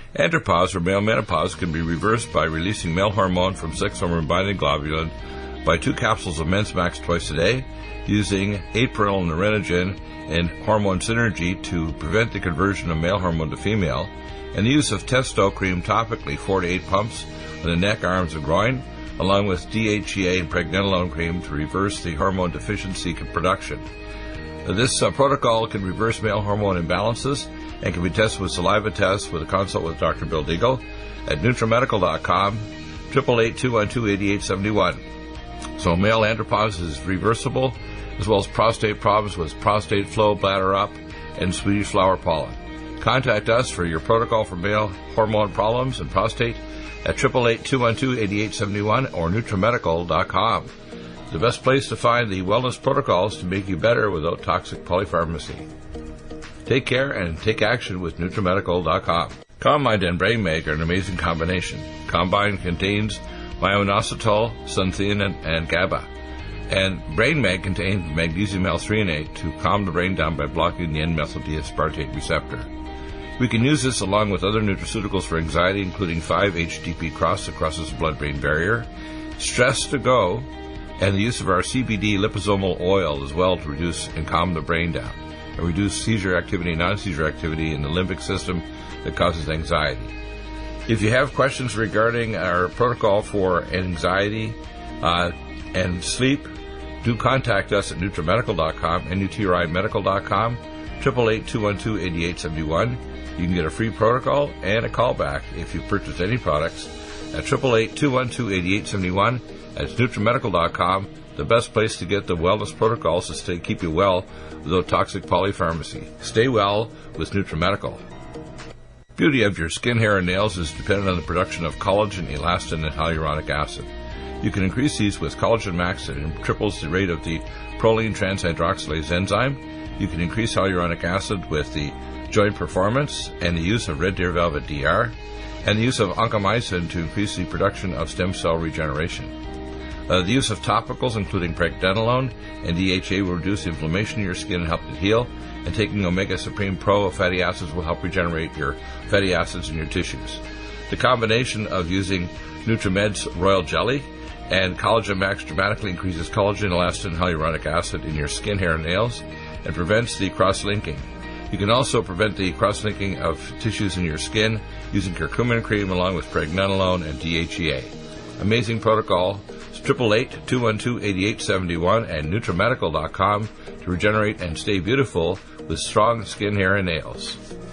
Andropause, or male menopause, can be reversed by releasing male hormone from sex hormone-binding globulin by 2 capsules of Men's Max twice a day, using 8-perennyl Nerenogen and hormone synergy to prevent the conversion of male hormone to female, and the use of Testo cream topically 4 to 8 pumps on the neck, arms, and groin, along with DHEA and pregnenolone cream to reverse the hormone deficiency production. This protocol can reverse male hormone imbalances and can be tested with saliva tests with a consult with Dr. Bill Deagle at NutriMedical.com, 888-212-8871. So male andropause is reversible, as well as prostate problems with prostate flow, bladder up, and Swedish flower pollen. Contact us for your protocol for male hormone problems and prostate at 888-212-8871 or NutriMedical.com. The best place to find the wellness protocols to make you better without toxic polypharmacy. Take care and take action with NutriMedical.com. Combine and Brain Mag are an amazing combination. Combine contains myo-inositol, xanthine, and GABA. And Brain Mag contains magnesium L-threonate to calm the brain down by blocking the N-methyl-D-aspartate receptor. We can use this along with other nutraceuticals for anxiety, including 5-HTP cross that crosses the blood-brain barrier, Stress to Go, and the use of our CBD liposomal oil as well to reduce and calm the brain down and reduce seizure activity, non-seizure activity in the limbic system that causes anxiety. If you have questions regarding our protocol for anxiety and sleep, do contact us at NutriMedical.com, NutriMedical.com, 888-212-8871. You can get a free protocol and a callback if you purchase any products at 888-212-8871. That's NutriMedical.com, the best place to get the wellness protocols to keep you well without toxic polypharmacy. Stay well with NutriMedical. Beauty of your skin, hair, and nails is dependent on the production of collagen, elastin, and hyaluronic acid. You can increase these with Collagen Max that triples the rate of the proline transhydroxylase enzyme. You can increase hyaluronic acid with the Joint Performance and the use of Red Deer Velvet DR, and the use of oncomycin to increase the production of stem cell regeneration. The use of topicals, including pregnenolone and DHA, will reduce inflammation in your skin and help it heal, and taking Omega Supreme Pro fatty acids will help regenerate your fatty acids in your tissues. The combination of using NutriMed's Royal Jelly and Collagen Max dramatically increases collagen, elastin, and hyaluronic acid in your skin, hair, and nails, and prevents the cross-linking. You can also prevent the cross-linking of tissues in your skin using curcumin cream along with pregnenolone and DHEA. Amazing protocol. It's 888-212-8871 and NutriMedical.com to regenerate and stay beautiful with strong skin, hair, and nails.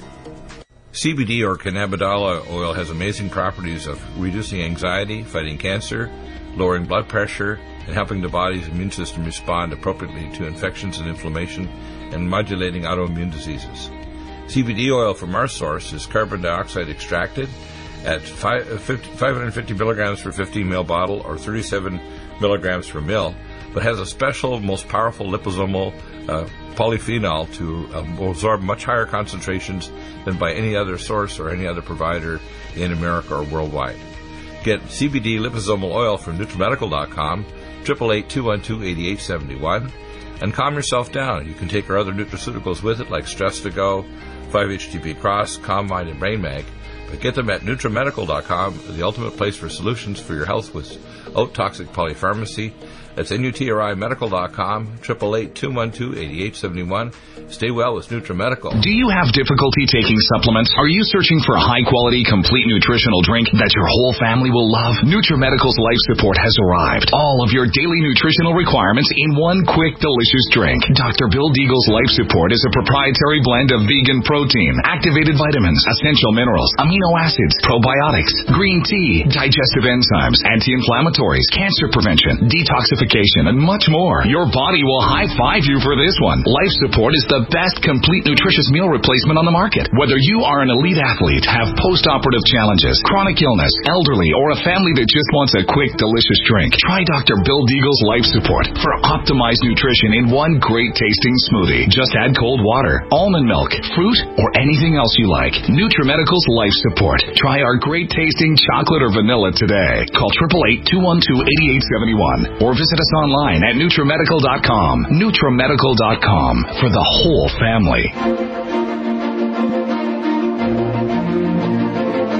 CBD or cannabidiol oil has amazing properties of reducing anxiety, fighting cancer, lowering blood pressure, and helping the body's immune system respond appropriately to infections and inflammation, and modulating autoimmune diseases. CBD oil from our source is carbon dioxide extracted at 550 milligrams per 15 ml bottle or 37 milligrams per ml, but has a special, most powerful liposomal polyphenol to absorb much higher concentrations than by any other source or any other provider in America or worldwide. Get CBD liposomal oil from NutriMedical.com, 888-212-8871, and calm yourself down. You can take our other nutraceuticals with it, like Stress to Go, 5-HTP Cross, Calm Mind, and Brain Mag. But get them at NutriMedical.com, the ultimate place for solutions for your health without toxic polypharmacy. That's NutriMedical.com, 888-212-8871. Stay well with NutriMedical. Do you have difficulty taking supplements? Are you searching for a high-quality, complete nutritional drink that your whole family will love? NutriMedical's Life Support has arrived. All of your daily nutritional requirements in one quick, delicious drink. Dr. Bill Deagle's Life Support is a proprietary blend of vegan protein, activated vitamins, essential minerals, amino acids, probiotics, green tea, digestive enzymes, anti-inflammatories, cancer prevention, detoxification, and much more. Your body will high-five you for this one. Life Support is the best complete nutritious meal replacement on the market. Whether you are an elite athlete, have post-operative challenges, chronic illness, elderly, or a family that just wants a quick, delicious drink, try Dr. Bill Deagle's Life Support for optimized nutrition in one great-tasting smoothie. Just add cold water, almond milk, fruit, or anything else you like. NutriMedical's Life Support. Try our great-tasting chocolate or vanilla today. Call 888-212-8871 or visit us online at NutriMedical.com. NutriMedical.com for the whole family.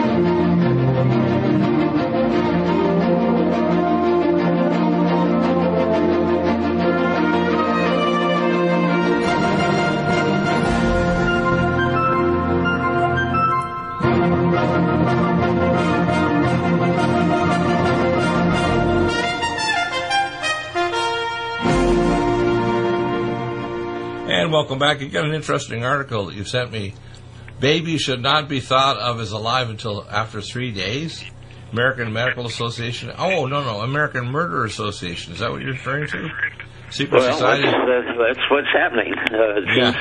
And welcome back. You got an interesting article that you sent me. Babies should not be thought of as alive until after 3 days. American Medical Association. Oh, no. American Murder Association. Is that what you're referring to? Secret Society? That's what's happening. It seems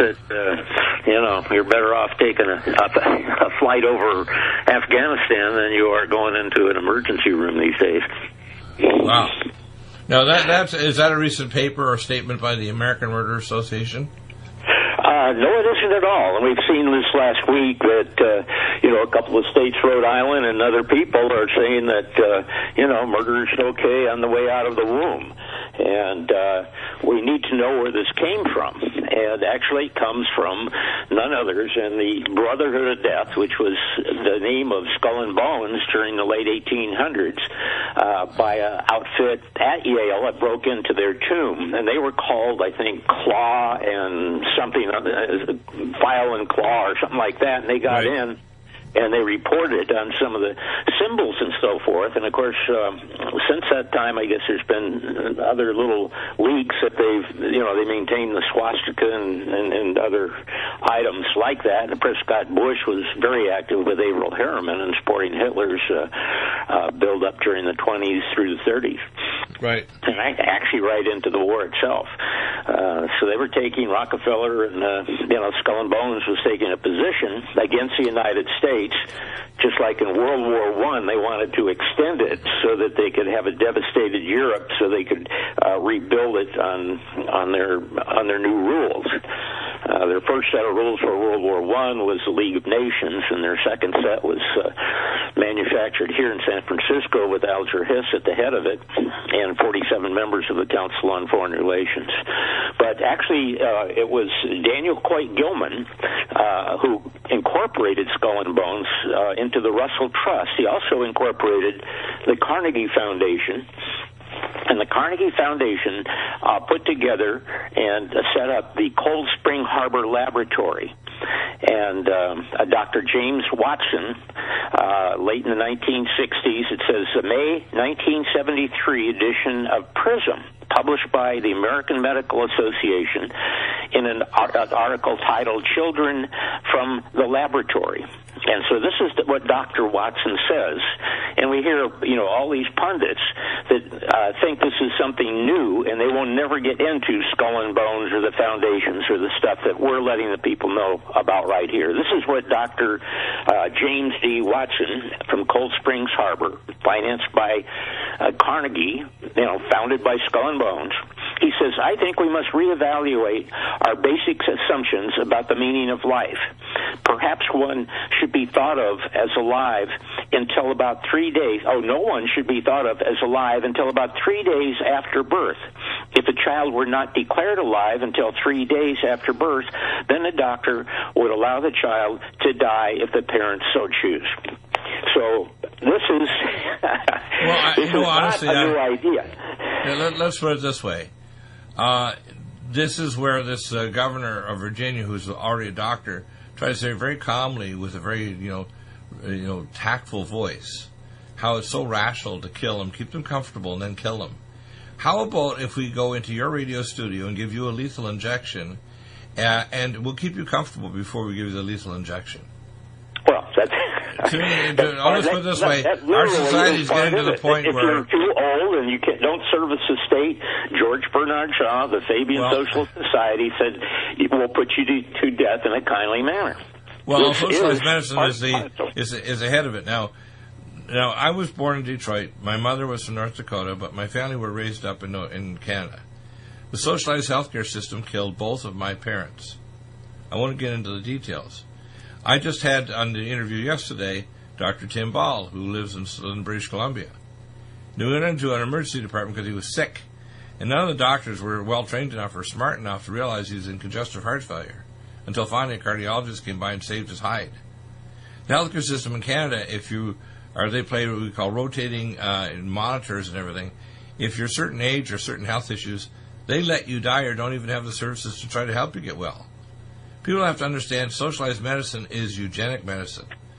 that, you're better off taking a flight over Afghanistan than you are going into an emergency room these days. Wow. Now, is that a recent paper or statement by the American Murder Association? No, it isn't at all. And we've seen this last week that, a couple of states, Rhode Island and other people, are saying that, murder is okay on the way out of the womb. And we need to know where this came from. And actually it comes from none others than the Brotherhood of Death, which was the name of Skull and Bones during the late 1800s by an outfit at Yale that broke into their tomb. And they were called, I think, Claw and something, File and Claw or something like that. And they got in. And they reported on some of the symbols and so forth. And, of course, since that time, I guess there's been other little leaks that they maintain the swastika and other items like that. And Prescott Bush was very active with Averell Harriman and supporting Hitler's build-up during the 20s through the 30s. Right. And actually right into the war itself. So they were taking Rockefeller and, Skull and Bones was taking a position against the United States. Just like in World War I, they wanted to extend it so that they could have a devastated Europe, so they could rebuild it on their new rules. Their first set of rules for World War I was the League of Nations, and their second set was manufactured here in San Francisco with Alger Hiss at the head of it, and 47 members of the Council on Foreign Relations. But actually, it was Daniel Coit Gilman who incorporated Skull and Bones into the Russell Trust. He also incorporated the Carnegie Foundation. And the Carnegie Foundation put together and set up the Cold Spring Harbor Laboratory. And Dr. James Watson, late in the 1960s, it says the May 1973 edition of PRISM, published by the American Medical Association in an article titled Children from the Laboratory. And so this is what Dr. Watson says, and we hear, all these pundits that think this is something new, and they will never get into Skull and Bones or the foundations or the stuff that we're letting the people know about right here. This is what Dr. James D. Watson from Cold Springs Harbor, financed by Carnegie, founded by Skull and Bones. He says, I think we must reevaluate our basic assumptions about the meaning of life. Perhaps one should be thought of as alive until about 3 days. No one should be thought of as alive until about 3 days after birth. If a child were not declared alive until 3 days after birth, then the doctor would allow the child to die if the parents so choose. So this is honestly, not a new idea. Let's put it this way. This is where this governor of Virginia, who's already a doctor, tries to say very calmly with a very, tactful voice, how it's so rational to kill them, keep them comfortable, and then kill them. How about if we go into your radio studio and give you a lethal injection, and we'll keep you comfortable before we give you the lethal injection? Well, that's... I'll just put it this way. Our society is getting to the point where... If you're too old and you don't service the state, George Bernard Shaw, the Fabian Socialist Society, said, we'll put you to death in a kindly manner. Well, socialized medicine is ahead of it. Now, I was born in Detroit. My mother was from North Dakota, but my family were raised up in Canada. The socialized healthcare system killed both of my parents. I won't get into the details. I just had on the interview yesterday Dr. Tim Ball, who lives in British Columbia. He went into an emergency department because he was sick, and none of the doctors were well-trained enough or smart enough to realize he was in congestive heart failure, until finally a cardiologist came by and saved his hide. The healthcare system in Canada, they play what we call rotating monitors and everything. If you're a certain age or certain health issues, they let you die or don't even have the services to try to help you get well. People have to understand socialized medicine is eugenic medicine.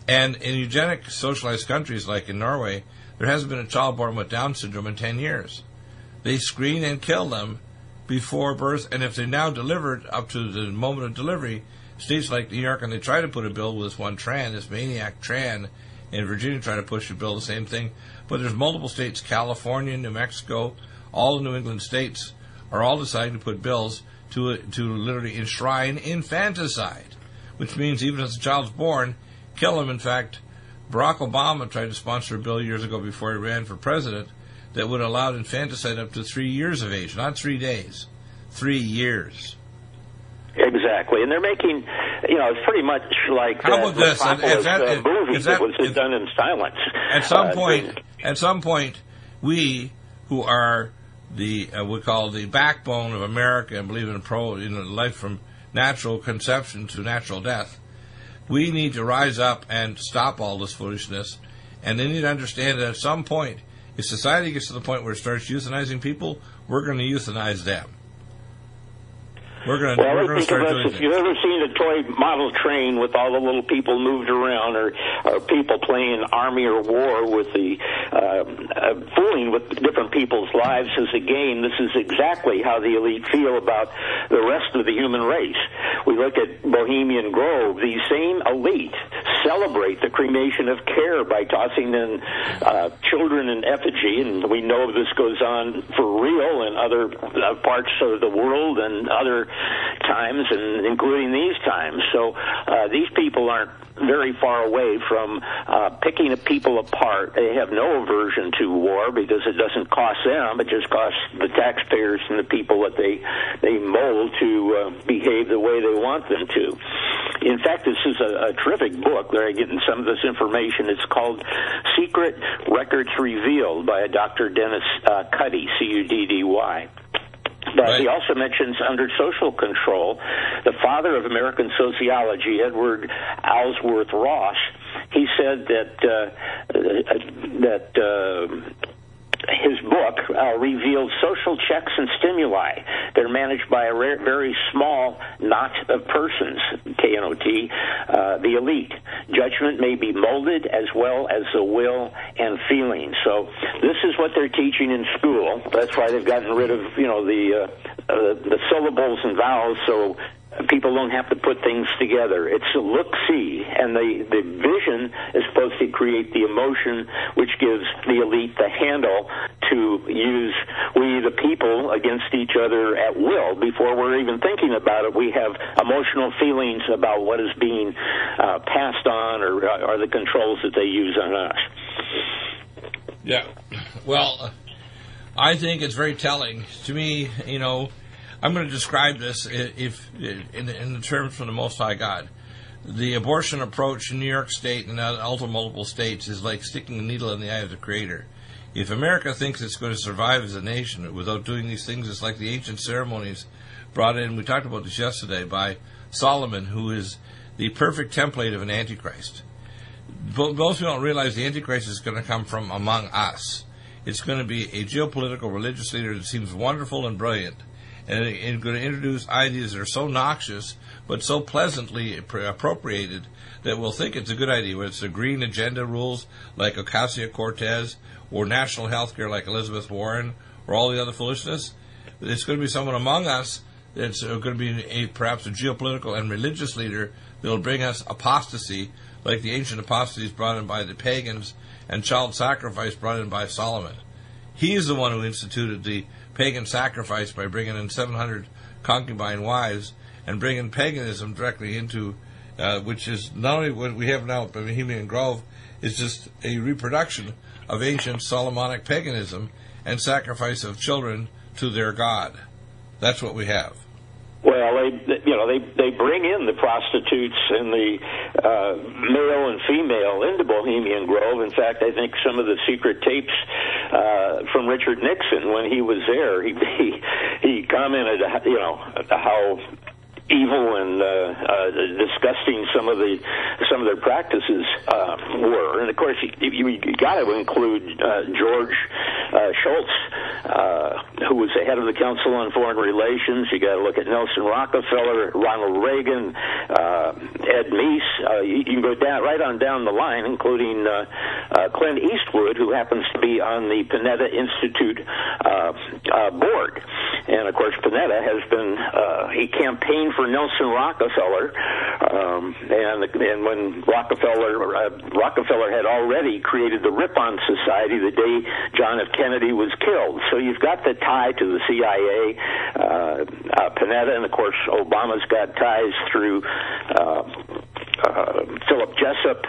And in eugenic socialized countries like in Norway, there hasn't been a child born with Down syndrome in 10 years. They screen and kill them before birth, and if they're now delivered up to the moment of delivery, states like New York, and they try to put a bill with this one Tran, this maniac Tran, in Virginia try to push a bill, the same thing. But there's multiple states, California, New Mexico, all the New England states are all deciding to put bills to literally enshrine infanticide, which means even if the child's born, kill him. In fact, Barack Obama tried to sponsor a bill years ago before he ran for president that would allow infanticide up to 3 years of age, not 3 days, 3 years. Exactly, and they're making, it's pretty much like how about this? Movie that was done in silence. At some point, we who are we call the backbone of America and believe in life from natural conception to natural death, we need to rise up and stop all this foolishness, and they need to understand that at some point, if society gets to the point where it starts euthanizing people, we're going to euthanize them. We're going to start doing it. If you've ever seen a toy model train with all the little people moved around, or people playing army or war with the fooling with different people's lives as a game, this is exactly how the elite feel about the rest of the human race. We look at Bohemian Grove. These same elite celebrate the cremation of care by tossing in children in effigy, and we know this goes on for real in other parts of the world and other times, and including these times. So these people aren't very far away from picking people apart. They have no aversion to war because it doesn't cost them. It just costs the taxpayers and the people that they mold to behave the way they want them to. In fact, this is a terrific book. They're getting some of this information. It's called Secret Records Revealed by a Dr. Dennis Cuddy, C-U-D-D-Y. But right. He also mentions under social control, the father of American sociology, Edward Ellsworth Ross, he said that his book revealed social checks and stimuli. They're managed by a very small knot of persons, K-N-O-T, the elite. Judgment may be molded as well as the will and feeling. So this is what they're teaching in school. That's why they've gotten rid of, the syllables and vowels, so people don't have to put things together. It's a look-see, and the vision is supposed to create the emotion, which gives the elite the handle to use we, the people, against each other at will. Before we're even thinking about it, we have emotional feelings about what is being passed on or the controls that they use on us. Yeah. Well, I think it's very telling. To me, I'm going to describe this in the terms from the Most High God. The abortion approach in New York State and ultimately multiple states is like sticking a needle in the eye of the Creator. If America thinks it's going to survive as a nation without doing these things, it's like the ancient ceremonies brought in. We talked about this yesterday by Solomon, who is the perfect template of an Antichrist. Most people don't realize the Antichrist is going to come from among us. It's going to be a geopolitical religious leader that seems wonderful and brilliant, and it's going to introduce ideas that are so noxious but so pleasantly appropriated that we'll think it's a good idea, whether it's the green agenda rules like Ocasio-Cortez or national health care like Elizabeth Warren or all the other foolishness. It's going to be someone among us that's going to be perhaps a geopolitical and religious leader that will bring us apostasy like the ancient apostasies brought in by the pagans and child sacrifice brought in by Solomon. He is the one who instituted the pagan sacrifice by bringing in 700 concubine wives and bringing paganism directly into, which is not only what we have now at Bohemian Grove, is just a reproduction of ancient Solomonic paganism and sacrifice of children to their god. That's what we have. Well, they bring in the prostitutes and the male and female into Bohemian Grove. In fact, I think some of the secret tapes from Richard Nixon when he was there, he commented, how evil and disgusting some of their practices were, and of course you got to include George Shultz who was the head of the Council on Foreign Relations. You got to look at Nelson Rockefeller, Ronald Reagan, Ed Meese. You can go down right on down the line, including Clint Eastwood, who happens to be on the Panetta Institute board. And of course, Panetta has been he campaigned for Nelson Rockefeller, and when Rockefeller had already created the Ripon Society the day John F. Kennedy was killed. So you've got the tie to the CIA, Panetta, and of course Obama's got ties through Philip Jessup.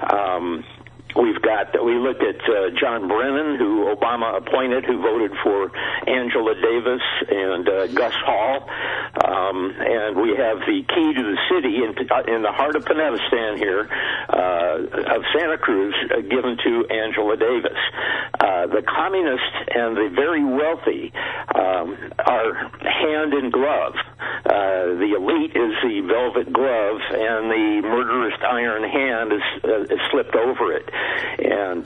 We looked at John Brennan, who Obama appointed, who voted for Angela Davis and Gus Hall. And we have the key to the city in the heart of Panetistan here of Santa Cruz given to Angela Davis. The communists and the very wealthy are hand in glove. The elite is the velvet glove, and the murderous iron hand is slipped over it. And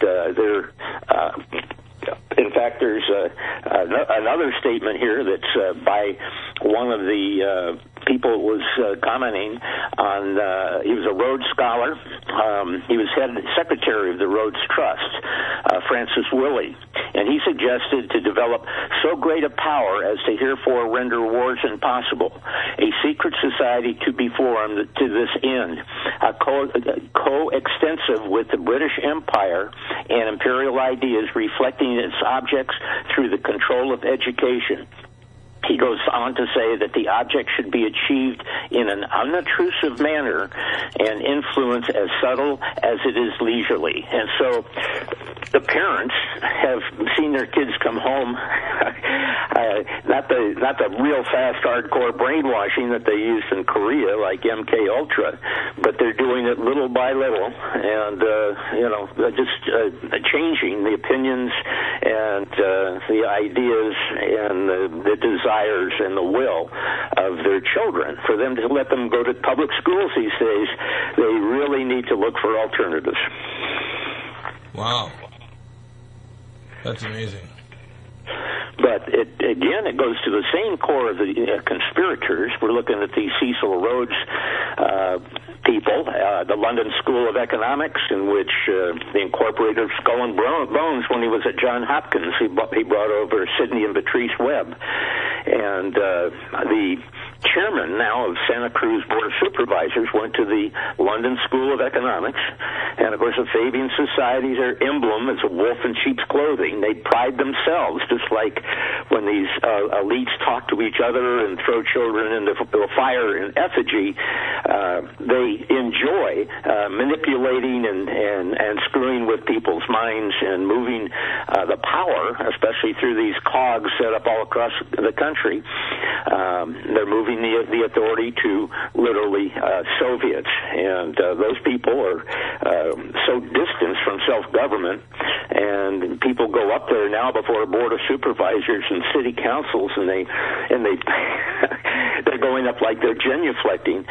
in fact, there's another statement here that's by one of the people was commenting on, he was a Rhodes Scholar. He was secretary of the Rhodes Trust, Francis Willey, and he suggested to develop so great a power as to herefore render wars impossible, a secret society to be formed to this end, coextensive with the British Empire and imperial ideas, reflecting its objects through the control of education. He goes on to say that the object should be achieved in an unobtrusive manner and influence as subtle as it is leisurely. And so the parents have seen their kids come home, not the real fast, hardcore brainwashing that they used in Korea like MK Ultra, but they're doing it little by little, and just changing the opinions and the ideas and the desires and the will of their children. For them to let them go to public schools these days, they really need to look for alternatives. Wow. That's amazing. But it goes to the same core of the conspirators. We're looking at the Cecil Rhodes people, the London School of Economics, in which the incorporator of Skull and Bones, when he was at Johns Hopkins, he brought over Sidney and Patrice Webb. And the chairman now of Santa Cruz Board of Supervisors went to the London School of Economics. And, of course, the Fabian Society, their emblem is a wolf in sheep's clothing. They pride themselves, just like when these elites talk to each other and throw children into the fire in effigy, they enjoy manipulating and screwing with people's minds and moving the power, especially through these cogs set up all across the country. They're moving the authority to literally Soviets, and those people are so distanced from self-government, and people go up there now before a board of supervisors and city councils, and they they're going up like they're genuflecting.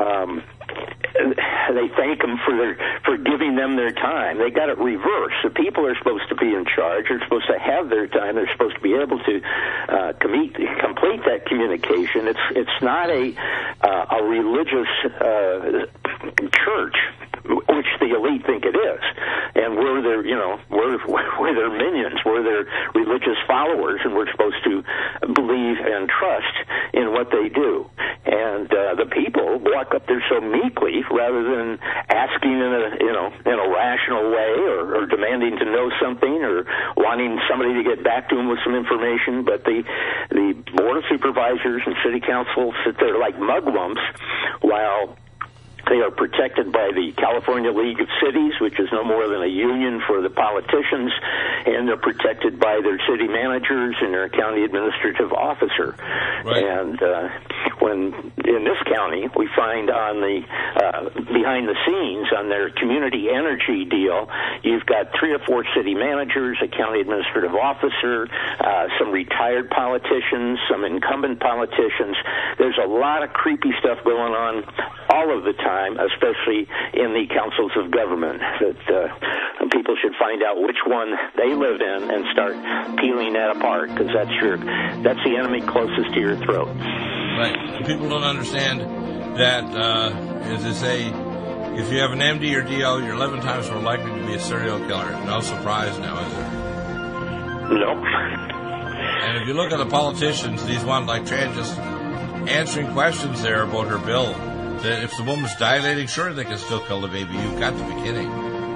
They thank them for giving them their time. They got it reversed. The people are supposed to be in charge. They're supposed to have their time. They're supposed to be able to complete that communication. It's not a religious church, which the elite think it is, and we're their minions. We're their religious followers, and we're supposed to believe and trust in what they do. And the people walk up there so meekly, rather than asking in a rational way, or demanding to know something, or wanting somebody to get back to them with some information. But the board of supervisors and city council sit there like mugwumps while they are protected by the California League of Cities, which is no more than a union for the politicians, and they're protected by their city managers and their county administrative officer. Right. And when in this county, we find on the behind the scenes on their community energy deal, you've got 3 or 4 city managers, a county administrative officer, some retired politicians, some incumbent politicians. There's a lot of creepy stuff going on all of the time. time, especially in the councils of government, that people should find out which one they live in and start peeling that apart, because that's the enemy closest to your throat. Right. People don't understand that, as they say, if you have an MD or DO, you're 11 times more likely to be a serial killer. No surprise now, is there? Nope. And if you look at the politicians, these ones like Tran just answering questions there about her bill, that if the woman's dilating, sure, they can still kill the baby. You've got to be kidding.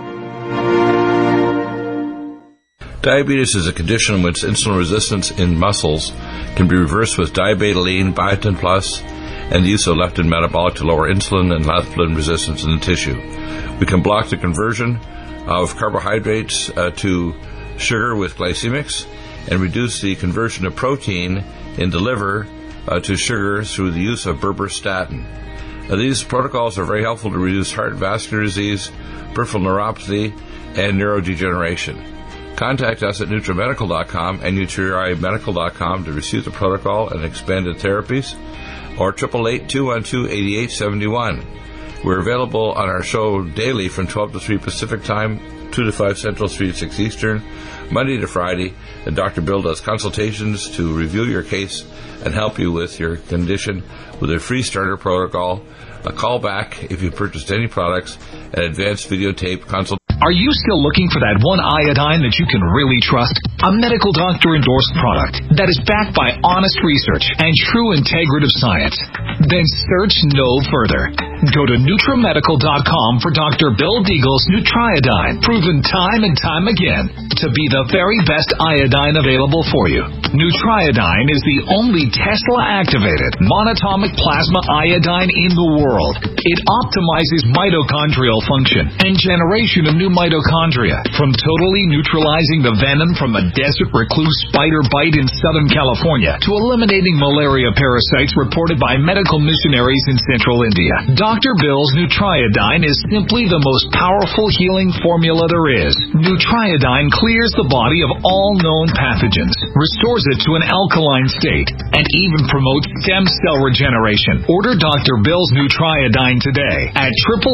Diabetes is a condition in which insulin resistance in muscles can be reversed with diabetoline, biotin plus, and the use of leptin metabolic to lower insulin and leptin resistance in the tissue. We can block the conversion of carbohydrates to sugar with glycemics and reduce the conversion of protein in the liver to sugar through the use of berberstatin. These protocols are very helpful to reduce heart vascular disease, peripheral neuropathy, and neurodegeneration. Contact us at NutriMedical.com and NutriMedical.com to receive the protocol and expanded therapies, or 888-212-8871. We're available on our show daily from 12 to 3 Pacific Time, 2 to 5 Central, 3 to 6 Eastern, Monday to Friday, and Dr. Bill does consultations to review your case and help you with your condition with a free starter protocol, a call back if you purchased any products, an advanced videotape consultation. Are you still looking for that one iodine that you can really trust? A medical doctor-endorsed product that is backed by honest research and true integrative science? Then search no further. Go to NutriMedical.com for Dr. Bill Deagle's Nutriodine, proven time and time again to be the very best iodine available for you. Nutriodine is the only Tesla-activated monatomic plasma iodine in the world. It optimizes mitochondrial function and generation of new mitochondria, from totally neutralizing the venom from a desert recluse spider bite in Southern California to eliminating malaria parasites reported by medical missionaries in Central India. Dr. Bill's Nutriodine is simply the most powerful healing formula there is. Nutriodine clears the body of all known pathogens, restores it to an alkaline state, and even promotes stem cell regeneration. Order Dr. Bill's Nutriodine today at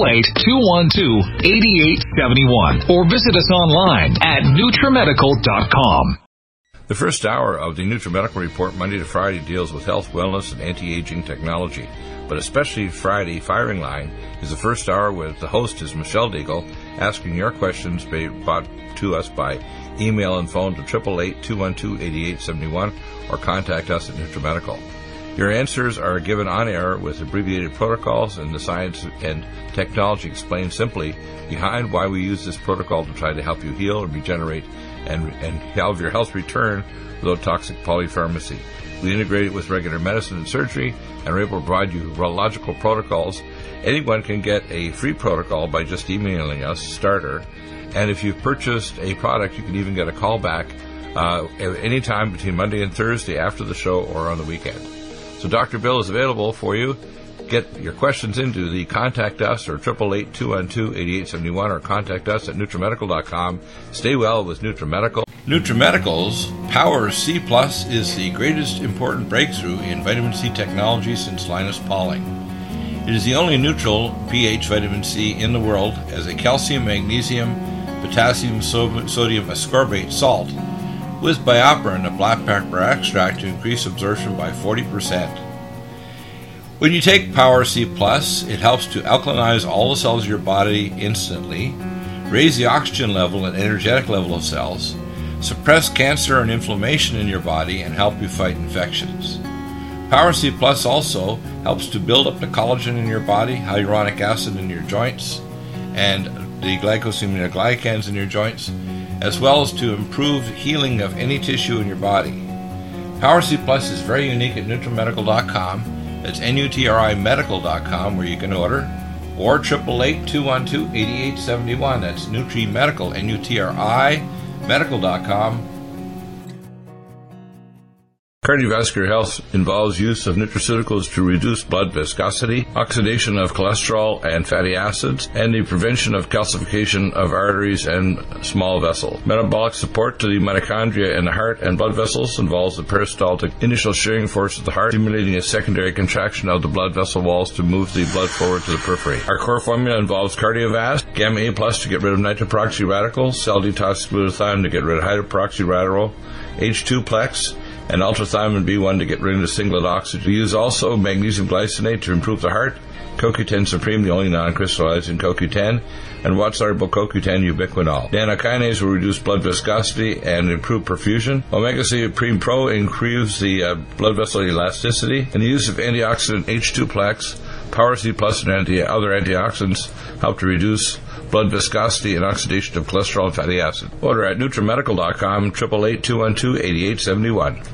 888-212-8871 or visit us online at NutriMedical.com. The first hour of the NutriMedical Report Monday to Friday deals with health, wellness, and anti-aging technology. But especially Friday, Firing Line is the first hour with the host is Michelle Deagle, asking your questions brought to us by email and phone to 888-212-8871 or contact us at NutriMedical. Your answers are given on air with abbreviated protocols and the science and technology explained simply behind why we use this protocol to try to help you heal and regenerate and have your health return without toxic polypharmacy. We integrate it with regular medicine and surgery and are able to provide you urological protocols. Anyone can get a free protocol by just emailing us, starter. And if you've purchased a product, you can even get a call back any time between Monday and Thursday after the show or on the weekend. So Dr. Bill is available for you. Get your questions into the Contact Us or 888-212-8871 or contact us at NutriMedical.com. Stay well with NutriMedical. NutriMedical's Power C Plus is the greatest important breakthrough in vitamin C technology since Linus Pauling. It is the only neutral pH vitamin C in the world as a calcium, magnesium, potassium, sodium ascorbate salt with BioPerine, a black pepper extract, to increase absorption by 40%. When you take Power C Plus, it helps to alkalinize all the cells of your body instantly, raise the oxygen level and energetic level of cells, suppress cancer and inflammation in your body, and help you fight infections. Power C Plus also helps to build up the collagen in your body, hyaluronic acid in your joints, and the glycosaminoglycans in your joints, as well as to improve healing of any tissue in your body. Power C Plus is very unique at NutriMedical.com. That's NutriMedical.com where you can order, or 888-212-8871. That's NutriMedical, NutriMedical.com. Cardiovascular health involves use of nutraceuticals to reduce blood viscosity, oxidation of cholesterol and fatty acids, and the prevention of calcification of arteries and small vessels. Metabolic support to the mitochondria in the heart and blood vessels involves the peristaltic initial shearing force of the heart, stimulating a secondary contraction of the blood vessel walls to move the blood forward to the periphery. Our core formula involves Cardiovasc, Gamma A Plus to get rid of nitroproxy radicals, cell detox glutathione to get rid of hydroperoxy radical, H2 Plex, and ultrathiamine B1 to get rid of the singlet oxygen. We use also magnesium glycinate to improve the heart, CoQ10 Supreme, the only non-crystallizing CoQ10, and water-soluble CoQ10 ubiquinol. Nanokinase will reduce blood viscosity and improve perfusion. Omega-3 Supreme Pro improves the blood vessel elasticity, and the use of antioxidant H2 Plex, Power C Plus, and other antioxidants help to reduce blood viscosity and oxidation of cholesterol and fatty acid. Order at NutriMedical.com, 888-212-8871.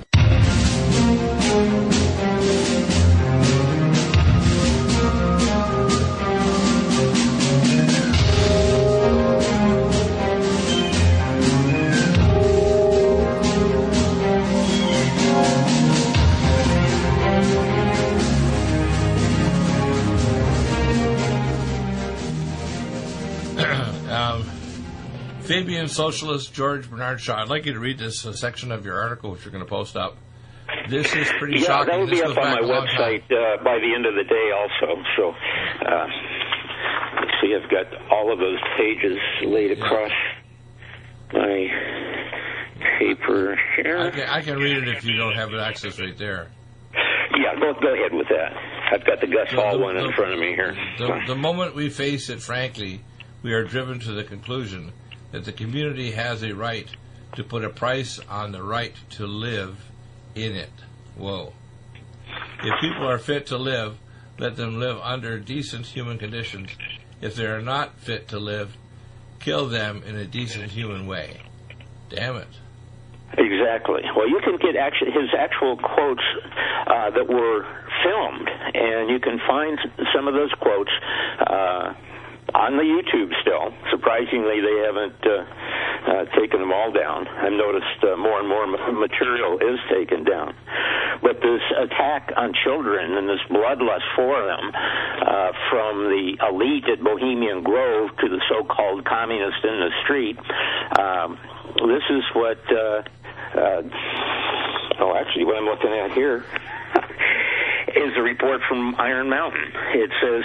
Fabian Socialist George Bernard Shaw. I'd like you to read this section of your article, which you're going to post up. This is pretty shocking. Yeah, that will be up on my website by the end of the day also. So, let's see, I've got all of those pages laid across my paper here. I can read it if you don't have access right there. Yeah, go ahead with that. I've got the Gus Hall one in front of me here. The moment we face it, frankly, we are driven to the conclusion that the community has a right to put a price on the right to live in it. Whoa. If people are fit to live, let them live under decent human conditions. If they are not fit to live, kill them in a decent human way. Damn it. Exactly. Well, you can get his actual quotes that were filmed, and you can find some of those quotes on the YouTube still. Surprisingly, they haven't taken them all down. I've noticed more and more material is taken down. But this attack on children and this bloodlust for them, from the elite at Bohemian Grove to the so-called communist in the street, this is what, actually what I'm looking at here is a report from Iron Mountain. It says,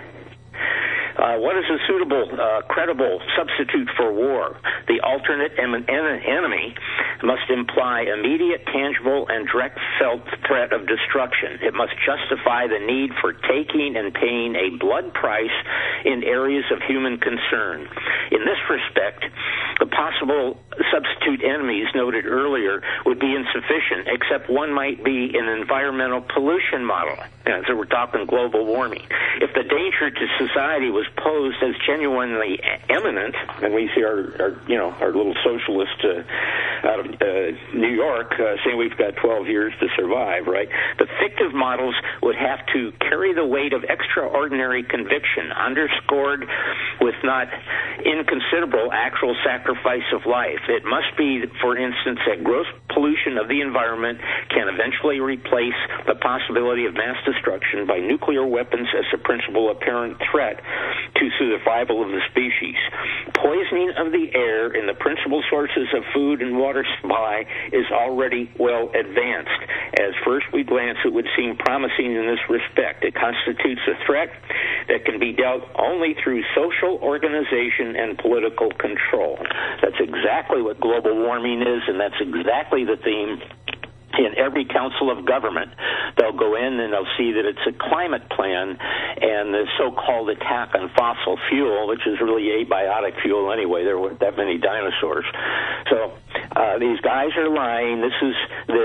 what is a suitable, credible substitute for war? The alternate enemy must imply immediate, tangible, and direct felt threat of destruction. It must justify the need for taking and paying a blood price in areas of human concern. In this respect, the possible substitute enemies noted earlier would be insufficient, except one might be an environmental pollution model. So we're talking global warming. If the danger to society was posed as genuinely imminent, and we see our little socialist out of New York saying we've got 12 years to survive, right? The fictive models would have to carry the weight of extraordinary conviction, underscored with not inconsiderable actual sacrifice of life. It must be, for instance, that gross pollution of the environment can eventually replace the possibility of mass destruction by nuclear weapons as a principal apparent threat to survival of the species. Poisoning of the air and the principal sources of food and water supply is already well advanced. As first we glance, it would seem promising in this respect. It constitutes a threat that can be dealt only through social organization and political control. That's exactly what global warming is, and that's exactly the theme. In every council of government, they'll go in and they'll see that it's a climate plan, and the so-called attack on fossil fuel, which is really abiotic fuel anyway. There weren't that many dinosaurs. So these guys are lying. This is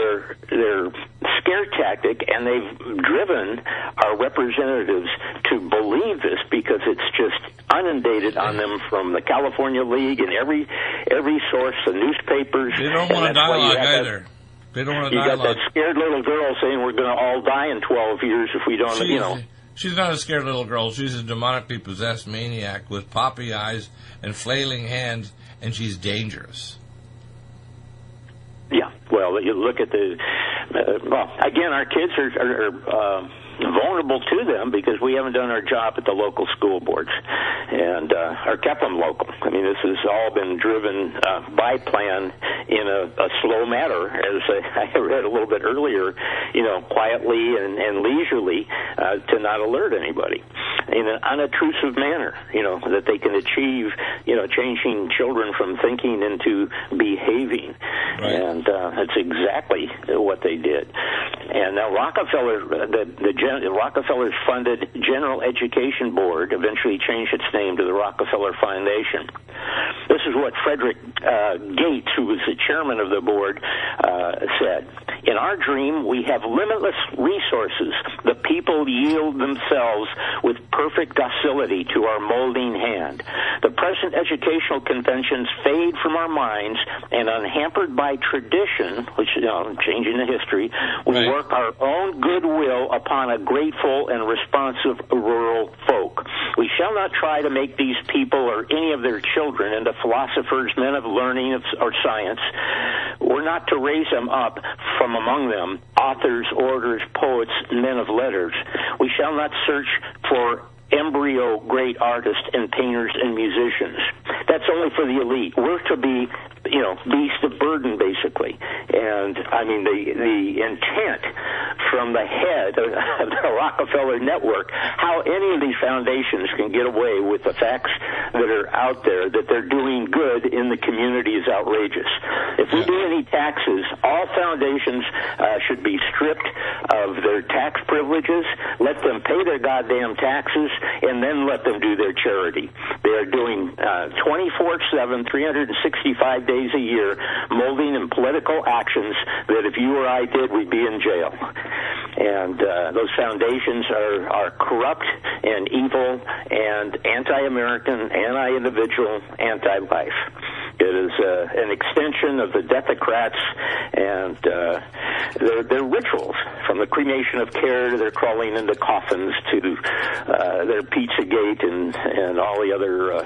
their scare tactic, and they've driven our representatives to believe this because it's just inundated on them from the California League and every source, the newspapers. They don't want a dialogue either. They don't want to you got that scared little girl saying we're going to all die in 12 years if we don't, She's not a scared little girl. She's a demonically possessed maniac with poppy eyes and flailing hands, and she's dangerous. Yeah, well, you look at the well, again, our kids are vulnerable to them because we haven't done our job at the local school boards and or kept them local. I mean, this has all been driven by plan in a slow matter, as I read a little bit earlier, quietly and leisurely to not alert anybody in an unobtrusive manner, that they can achieve, changing children from thinking into behaving. Right. And that's exactly what they did. And now Rockefeller, Rockefeller's funded General Education Board eventually changed its name to the Rockefeller Foundation. This is what Frederick Gates, who was the chairman of the board, said. In our dream, we have limitless resources. The people yield themselves with perfect docility to our molding hand. The present educational conventions fade from our minds, and unhampered by tradition, which, changing the history, we work our own goodwill upon a grateful and responsive rural folk. We shall not try to make these people or any of their children into philosophers, men of learning or science. We're not to raise them up from among them, authors, orators, poets, men of letters. We shall not search for embryo great artists and painters and musicians. That's only for the elite. We're to be, beasts of burden, basically. And, I mean, the intent from the head of the Rockefeller network, how any of these foundations can get away with the facts that are out there, that they're doing good in the community, is outrageous. If we do any taxes, all foundations should be stripped of their tax privileges, let them pay their goddamn taxes, and then let them do their charity. They are doing 24/7, 365 days a year, molding in political actions that if you or I did, we'd be in jail. And those foundations are corrupt and evil and anti-American, anti-individual, anti-life. It is an extension of the Democrats and their rituals, from the cremation of care to their crawling into coffins to their Pizzagate and all the other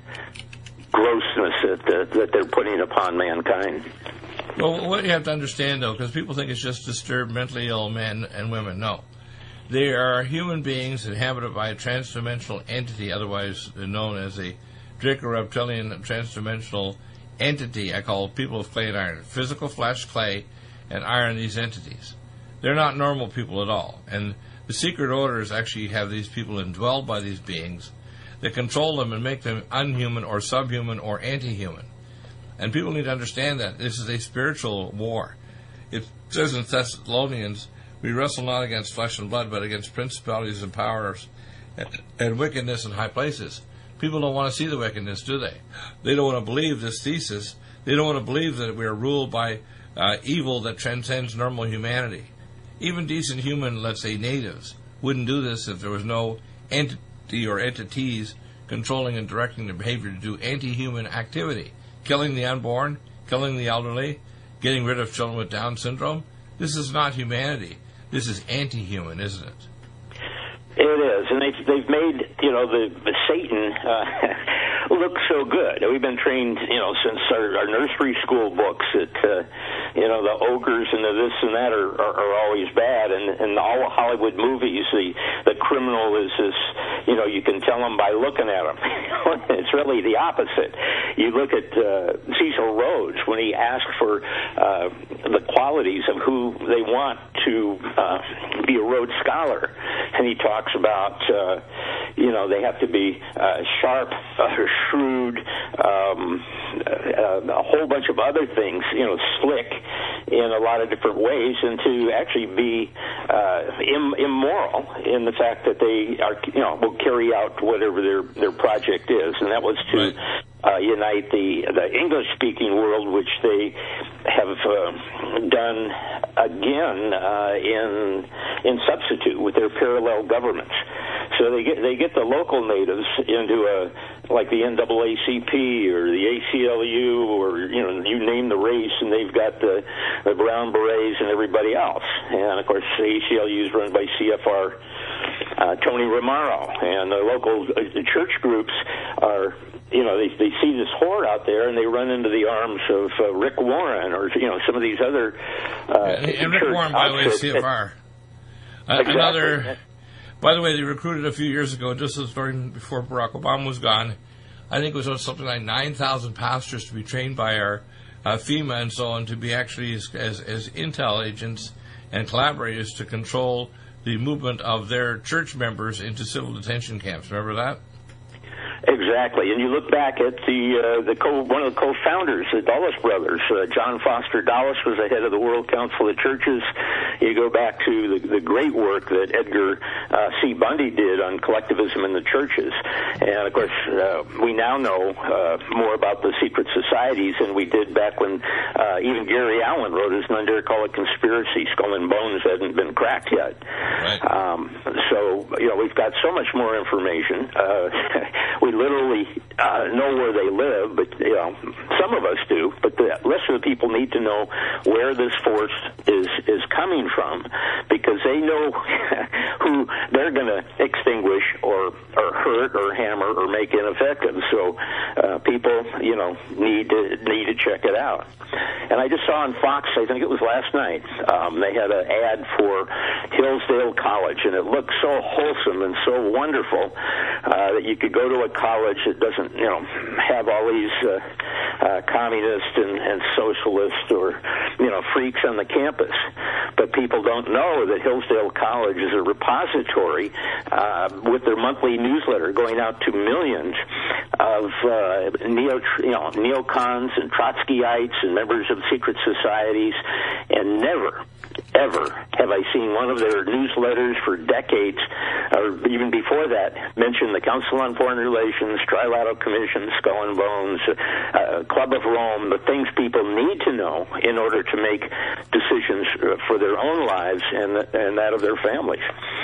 grossness that they're putting upon mankind. Well, what you have to understand, though, because people think it's just disturbed mentally ill men and women. No. They are human beings inhabited by a transdimensional entity, otherwise known as a Draco-Reptilian transdimensional entity. I call people of clay and iron. Physical flesh, clay, and iron, these entities. They're not normal people at all. And the secret orders actually have these people indwelled by these beings that control them and make them unhuman or subhuman or anti-human. And people need to understand that this is a spiritual war. It says in Thessalonians, we wrestle not against flesh and blood, but against principalities and powers and wickedness in high places. People don't want to see the wickedness, do they? They don't want to believe this thesis. They don't want to believe that we are ruled by evil that transcends normal humanity. Even decent human, let's say natives, wouldn't do this if there was no entity or entities controlling and directing their behavior to do anti-human activity. Killing the unborn, killing the elderly, getting rid of children with Down syndrome. This is not humanity. This is anti-human, isn't it? It is, and they've made, the Satan look so good. We've been trained, since our nursery school books that, the ogres and the this and that are always bad, and all Hollywood movies, the criminal is this, you can tell them by looking at them. It's really the opposite. You look at Cecil Rhodes when he asked for the qualities of who they want to be a Rhodes Scholar, and he talks about, they have to be sharp, shrewd, a whole bunch of other things, slick in a lot of different ways, and to actually be immoral in the fact that they are, will carry out whatever their project is, and that was to unite the English-speaking world, which they have done again in substitute with their parallel governments. So they get the local natives into like the NAACP or the ACLU or you name the race, and they've got the Brown Berets and everybody else. And of course, the ACLU is run by CFR Tony Romero, and the local church groups are they see this horde out there, and they run into the arms of Rick Warren or some of these other. And Rick Warren, by the way, is CFR. Exactly. By the way, they recruited a few years ago, just as before Barack Obama was gone. I think it was something like 9,000 pastors to be trained by our FEMA and so on to be actually as intel agents and collaborators to control the movement of their church members into civil detention camps. Remember that? Exactly, and you look back at one of the co-founders, the Dulles brothers. John Foster Dulles was the head of the World Council of Churches. You go back to the great work that Edgar C. Bundy did on collectivism in the churches, and of course we now know more about the secret societies than we did back when even Gary Allen wrote his "None Dare Call It Conspiracy." Skull and Bones hadn't been cracked yet. Right. So we've got so much more information. We literally know where they live, but some of us do. But the rest of the people need to know where this force is coming from, because they know who they're going to extinguish or hurt or hammer or make ineffective. So people, need to check it out. And I just saw on Fox, I think it was last night, they had an ad for Hillsdale College, and it looked so wholesome and so wonderful that you could go to a college that doesn't, have all these communists and socialists or, freaks on the campus. But people don't know that Hillsdale College is a repository with their monthly newsletter going out to millions of neocons and Trotskyites and members of secret societies, and never, ever have I seen one of their newsletters for decades, or even before that, mention the Council on Foreign Relations, Trilateral Commission, Skull and Bones, Club of Rome, the things people need to know in order to make decisions for their own lives and that of their families.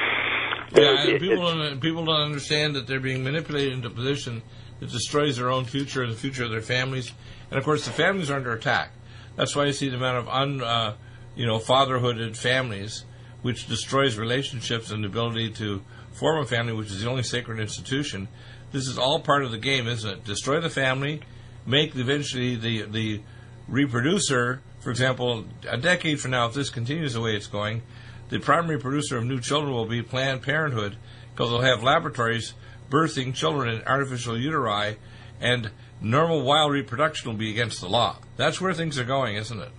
Yeah, people don't understand that they're being manipulated into a position that destroys their own future and the future of their families. And, of course, the families are under attack. That's why you see the amount of fatherhooded families, which destroys relationships and the ability to form a family, which is the only sacred institution. This is all part of the game, isn't it? Destroy the family, make eventually the reproducer, for example, a decade from now, if this continues the way it's going, the primary producer of new children will be Planned Parenthood, because they'll have laboratories birthing children in artificial uteri, and normal wild reproduction will be against the law. That's where things are going, isn't it?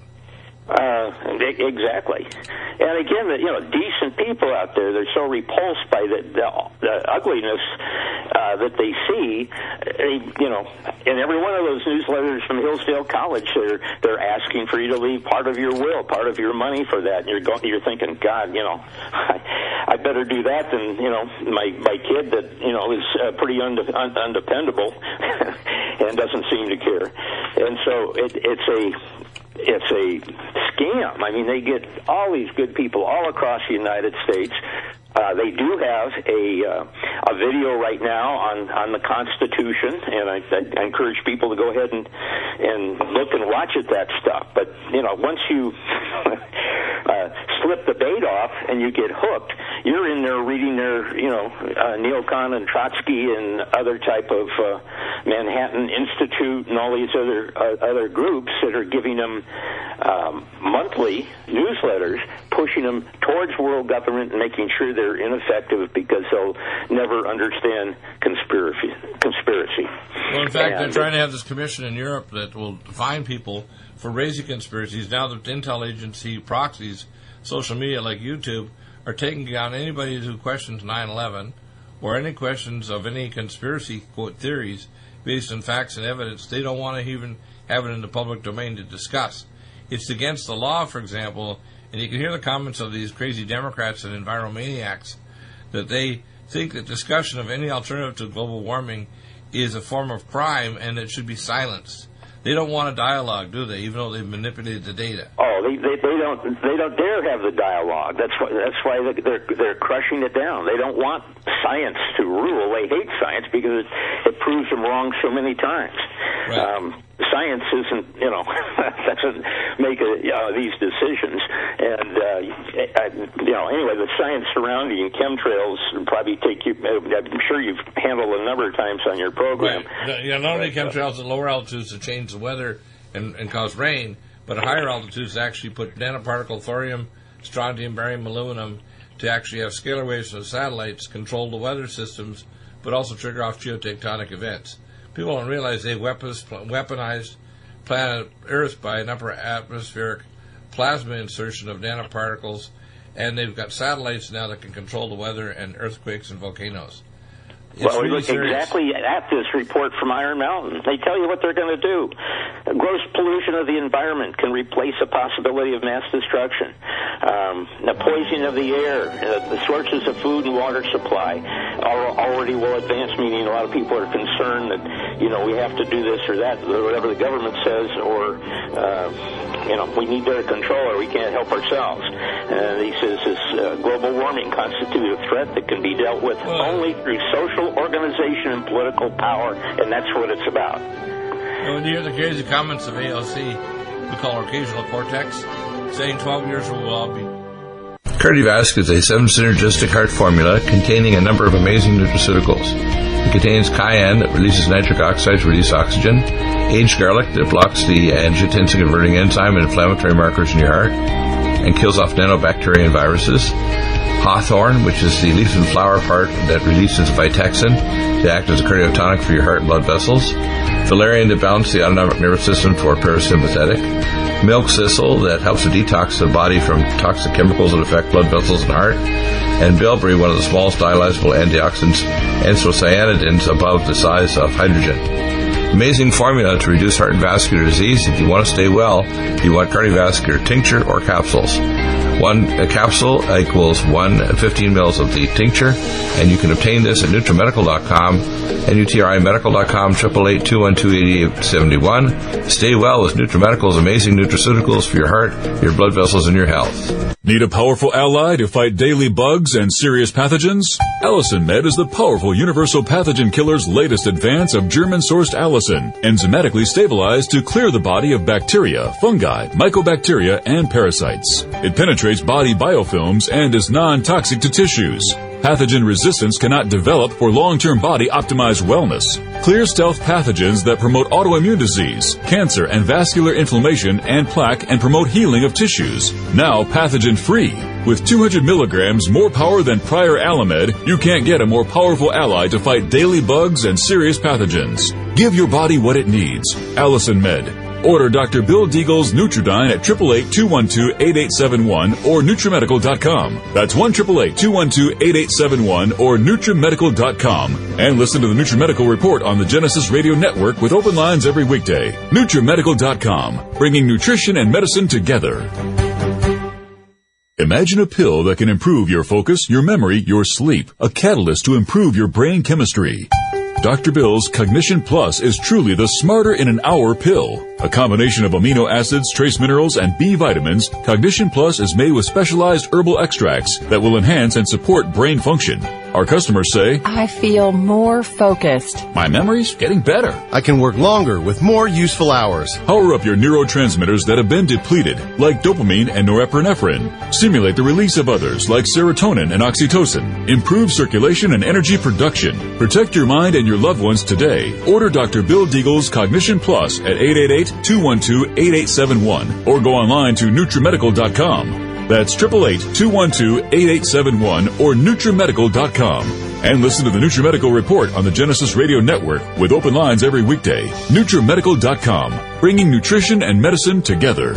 Exactly. And again, decent people out there, they're so repulsed by the ugliness that they see, in every one of those newsletters from Hillsdale College, they're asking for you to leave part of your will, part of your money for that. And you're thinking, God, I better do that than, my kid that, is pretty undependable and doesn't seem to care. And so it's a scam. I mean, they get all these good people all across the United States. They do have a video right now on the Constitution, and I encourage people to go ahead and look and watch that stuff. But once you slip the bait off and you get hooked, you're in there reading their neocon and Trotsky and other type of Manhattan Institute and all these other groups that are giving them monthly newsletters, pushing them towards world government and making sure they're ineffective because they'll never understand conspiracy. Well, in fact, they're trying to have this commission in Europe that will fine people for raising conspiracies. Now that intel agency proxies, social media like YouTube, are taking down anybody who questions 9/11 or any questions of any conspiracy quote theories based on facts and evidence. They don't want to even have it in the public domain to discuss. It's against the law, for example, and you can hear the comments of these crazy Democrats and enviromaniacs that they think that discussion of any alternative to global warming is a form of crime and it should be silenced. They don't want a dialogue, do they? Even though they've manipulated the data. Oh, they don't dare have the dialogue. That's why they're crushing it down. They don't want science to rule. They hate science because it proves them wrong so many times. Right. science isn't, doesn't make these decisions. And, anyway, the science surrounding chemtrails probably take you, I'm sure you've handled a number of times on your program. Right. Not only chemtrails at lower altitudes to change the weather and cause rain, but at higher altitudes actually put nanoparticle thorium, strontium, barium, aluminum to actually have scalar waves of satellites control the weather systems, but also trigger off geotectonic events. People don't realize they weaponized planet Earth by an upper atmospheric plasma insertion of nanoparticles, and they've got satellites now that can control the weather and earthquakes and volcanoes. Well, we look exactly at this report from Iron Mountain. They tell you what they're going to do. Gross pollution of the environment can replace a possibility of mass destruction. The poisoning of the air, the sources of food and water supply are already well advanced, meaning a lot of people are concerned that, we have to do this or that, whatever the government says, or, we need their control or we can't help ourselves. He says this global warming constitutes a threat that can be dealt with only through social organization and political power, and that's what it's about. When you hear the crazy comments of ALC, we call our occasional cortex, saying 12 years will all be. Cardiovasc is a 7-synergistic heart formula containing a number of amazing nutraceuticals. It contains cayenne that releases nitric oxide to release oxygen, aged garlic that blocks the angiotensin-converting enzyme and inflammatory markers in your heart and kills off nanobacteria and viruses, hawthorn, which is the leaf and flower part that releases Vitexin to act as a cardiotonic for your heart and blood vessels, valerian to balance the autonomic nervous system for parasympathetic, milk thistle that helps to detox the body from toxic chemicals that affect blood vessels and heart, and bilberry, one of the smallest dialyzable antioxidants, anthocyanidins above the size of hydrogen. Amazing formula to reduce heart and vascular disease. If you want to stay well, you want cardiovascular tincture or capsules. One capsule equals 15 mils of the tincture, and you can obtain this at NutriMedical.com, NutriMedical.com, 888-212-8871. Stay well with NutriMedical's amazing nutraceuticals for your heart, your blood vessels, and your health. Need a powerful ally to fight daily bugs and serious pathogens? Allicin Med is the powerful universal pathogen killer's latest advance of German-sourced allicin, enzymatically stabilized to clear the body of bacteria, fungi, mycobacteria, and parasites. It penetrates body biofilms and is non-toxic to tissues. Pathogen resistance cannot develop for long-term body-optimized wellness. Clear stealth pathogens that promote autoimmune disease, cancer and vascular inflammation and plaque and promote healing of tissues. Now pathogen-free. With 200 milligrams more power than prior Alamed, you can't get a more powerful ally to fight daily bugs and serious pathogens. Give your body what it needs. Allicin Med. Order Dr. Bill Deagle's Nutridyne at 888-212-8871 or NutriMedical.com. That's 1-888-212-8871 or NutriMedical.com. And listen to the NutriMedical Report on the Genesis Radio Network with open lines every weekday. NutriMedical.com, bringing nutrition and medicine together. Imagine a pill that can improve your focus, your memory, your sleep, a catalyst to improve your brain chemistry. Dr. Bill's Cognition Plus is truly the smarter in an hour pill. A combination of amino acids, trace minerals, and B vitamins, Cognition Plus is made with specialized herbal extracts that will enhance and support brain function. Our customers say, I feel more focused. My memory's getting better. I can work longer with more useful hours. Power up your neurotransmitters that have been depleted, like dopamine and norepinephrine. Stimulate the release of others, like serotonin and oxytocin. Improve circulation and energy production. Protect your mind and your loved ones today. Order Dr. Bill Deagle's Cognition Plus at 888-212-8871 or go online to NutriMedical.com. That's 888-212-8871 or NutriMedical.com. And listen to the NutriMedical Report on the Genesis Radio Network with open lines every weekday. NutriMedical.com, bringing nutrition and medicine together.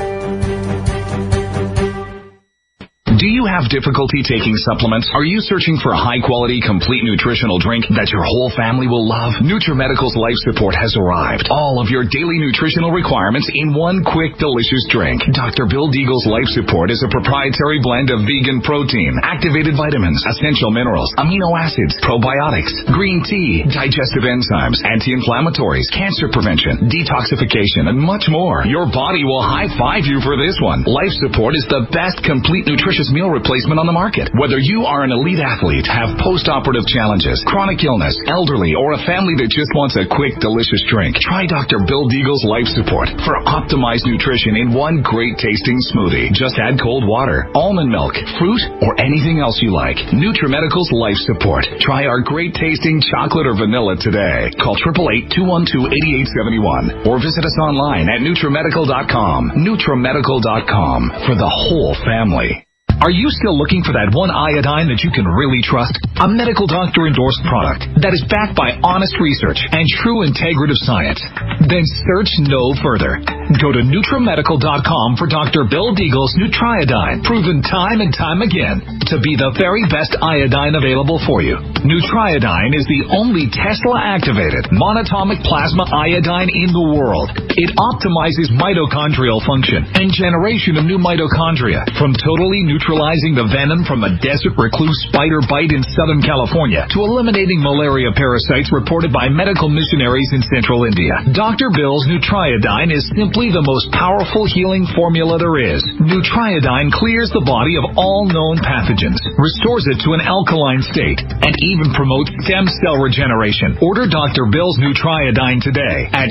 Do you have difficulty taking supplements? Are you searching for a high-quality, complete nutritional drink that your whole family will love? NutriMedical's Life Support has arrived. All of your daily nutritional requirements in one quick, delicious drink. Dr. Bill Deagle's Life Support is a proprietary blend of vegan protein, activated vitamins, essential minerals, amino acids, probiotics, green tea, digestive enzymes, anti-inflammatories, cancer prevention, detoxification, and much more. Your body will high-five you for this one. Life Support is the best complete nutritious meal replacement replacement on the market. Whether you are an elite athlete, have post-operative challenges, chronic illness, elderly, or a family that just wants a quick, delicious drink, try Dr. Bill Deagle's Life Support for optimized nutrition in one great tasting smoothie. Just add cold water, almond milk, fruit, or anything else you like. NutriMedical's Life Support. Try our great tasting chocolate or vanilla today. Call 888-212-8871 or visit us online at NutriMedical.com. NutriMedical.com for the whole family. Are you still looking for that one iodine that you can really trust? A medical doctor-endorsed product that is backed by honest research and true integrative science? Then search no further. Go to NutriMedical.com for Dr. Bill Deagle's Nutriodine, proven time and time again to be the very best iodine available for you. Nutriodine is the only Tesla-activated monatomic plasma iodine in the world. It optimizes mitochondrial function and generation of new mitochondria from totally neutralizing the venom from a desert recluse spider bite in Southern California to eliminating malaria parasites reported by medical missionaries in Central India. Dr. Bill's Nutriodine is simply the most powerful healing formula there is. Nutriodine clears the body of all known pathogens, restores it to an alkaline state, and even promotes stem cell regeneration. Order Dr. Bill's Nutriodine today at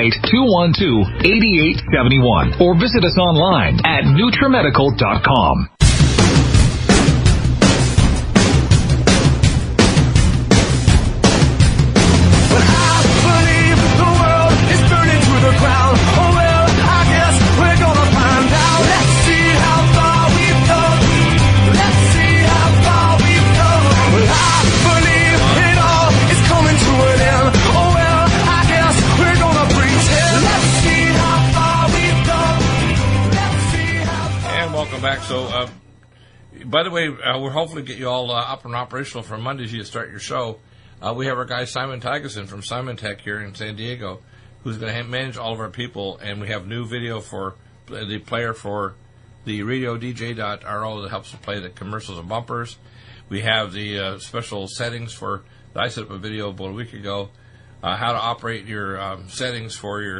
888-212-8871 or visit us online at NutriMedical.com. Back. So, by the way, we'll hopefully get you all up and operational for Monday as you start your show. We have our guy Simon Tygeson from Simon Tech here in San Diego, who's going to manage all of our people, and we have new video for the player for the RadioDJ.ro that helps to play the commercials and bumpers. We have the special settings for, I set up a video about a week ago, how to operate your settings for your